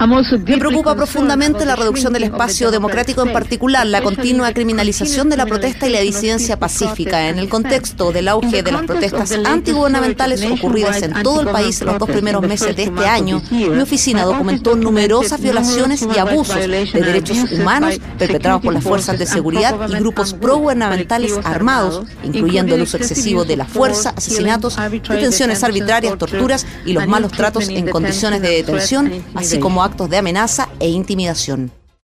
Me preocupa profundamente la reducción del espacio democrático, en particular la continua criminalización de la protesta y la disidencia pacífica. En el contexto del auge de las protestas antigubernamentales ocurridas en todo el país en los 2 primeros meses de este año, mi oficina documentó numerosas violaciones y abusos de derechos humanos perpetrados por las fuerzas de seguridad y grupos progubernamentales armados, incluyendo el uso excesivo de la fuerza, asesinatos, detenciones arbitrarias, torturas y los malos tratos en condiciones de detención, así como actos de amenaza e intimidación.